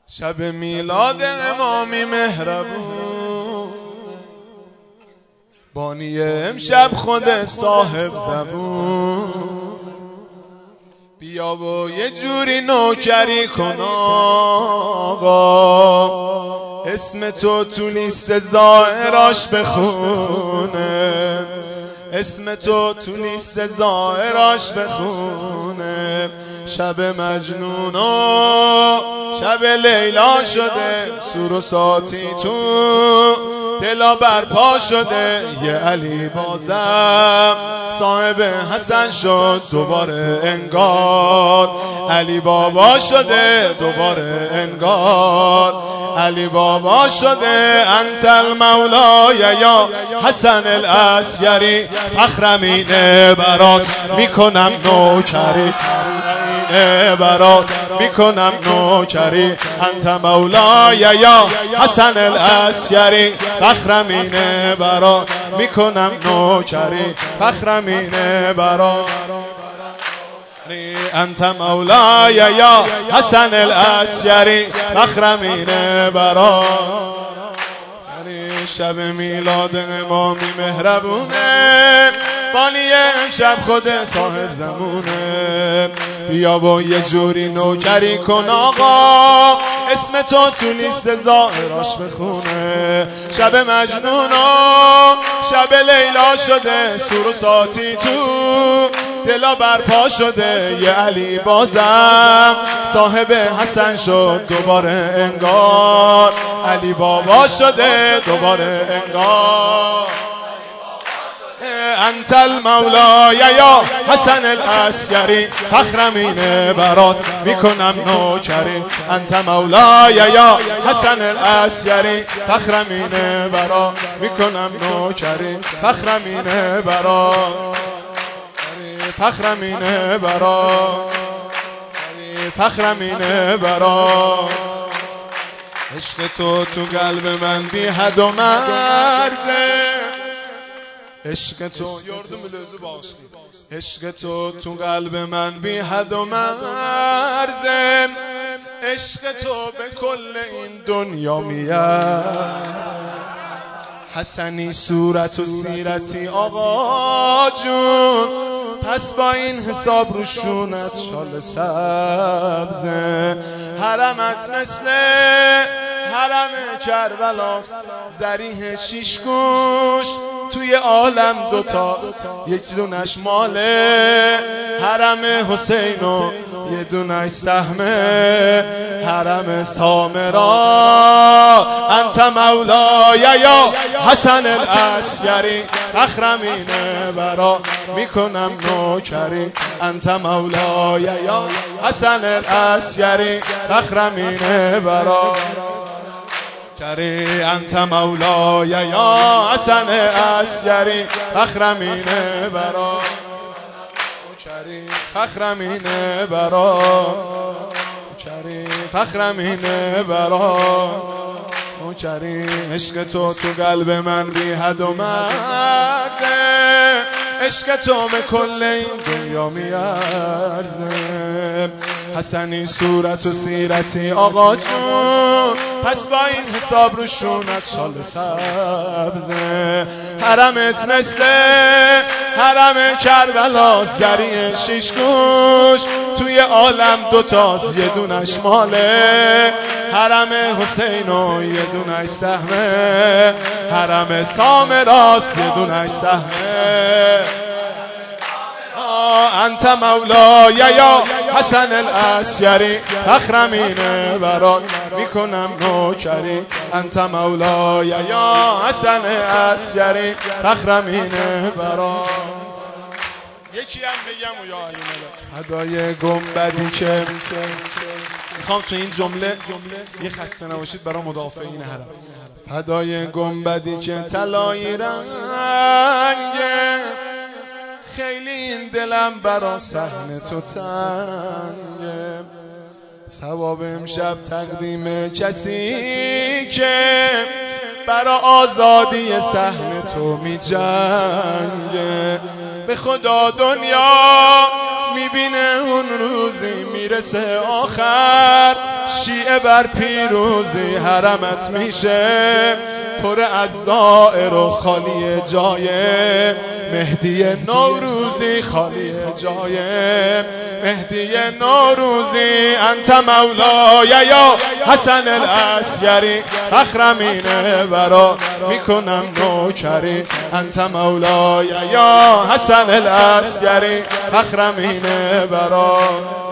شب میلاد امامی مهربون، بانی امشب خود صاحب زبون. بیا و یه جوری نوکری کن آقا، اسم تو لیست زائراش بخونه، اسم تو لیست زائراش بخونه. شب مجنون و شب لیلا شده، سور و ساتی تو دلا برپا شده. یه علی بازم صاحب حسن شد دوباره انگار، علی بابا شده دوباره انگار، علی بابا شده. انت المولای یا حسن العسکری، فخرمینه برات میکنم نوکری، برات میکنم نوکری. انت مولای یا حسن العسکری، فخرمینه برات میکنم نوکری، فخرمینه برات. انت مولای یا حسن العسکری، فخرمینه برات. شب میلاد امامی مهربونه، بانی امشب خود صاحب زمونه. بیا و یه جوری نوکری کن آقا، اسم تو لیست زائراش بخونه. شب مجنون و شب لیلا شده، سور و ساتی تو دلا برپا شده. یه علی بازم صاحب حسن شد دوباره انگار، علی بابا شده دوباره انگار. انت المولای یا حسن العسکری، فخرمینه برات میکنم نوکری. انت مولای یا حسن العسکری، فخرمینه برات میکنم نوکری، فخرمینه برات، فخرمینه برات، فخرمینه برات. عشق تو قلب من بی حد و مرزه، عشق تو یاردم لازم باشی. عشق تو قلب من بی حد و مرزه، عشق تو به کل این دنیا میارزه. حسنی صورت و سیرتی آقا جون، پس با این حساب روشونت شال سبزه. حرمت مثل حرم کربلاست، زریح شیش گوش توی عالم دوتاست، یک دونش ماله حرم حسین و یه دونش سهمه حرم سامرا. انت مولای یا حسن العسکری، فخرمینه برا میکنم نوکری. انت مولای یا حسن العسکری، فخرمینه برا کری. انت مولای یا حسن العسکری، فخرمینه برا کری، فخرمینه برا کری، فخرمینه برا کری. عشق تو قلب من بی حد و مرزه، عشق تو به کل این دنیا میارزه. حسنی صورت و سیرتی آقا جون، پس با این حساب روشونت شال سبزه. حرمت مثل حرم کربلا، زریع شیش گوش توی عالم دوتاست، یه دونش ماله حرم حسین و یه دونش سهمه حرم سامراست، یه دونش سهمه. انت مولای یا حسن العسکری، فخرمینه برات میکنم نوکری. انت مولای یا حسن العسکری، فخرمینه برات. یکی هم بگم و یا علی ملت فدای گنبدی که میخوام تو این جمله یه خسته نباشید برای مدافعین حرم. فدای گنبدی که طلایی رنگه، خیلی این دلم برا صحن تو تنگه. ثواب امشب تقدیم کسی که برا آزادی صحن تو می جنگه. به خدا دنیا میبینه اون روزی میرسه آخر، شیعه بر پیروزی حرمت میشه، پر از زائر و خالی جای مهدی نوروزی، خالی جای مهدی نوروزی. انت مولای یا حسن العسکری، فخرمین برا میکنم نوکری. انت مولای یا حسن العسکری، فخرمین برا.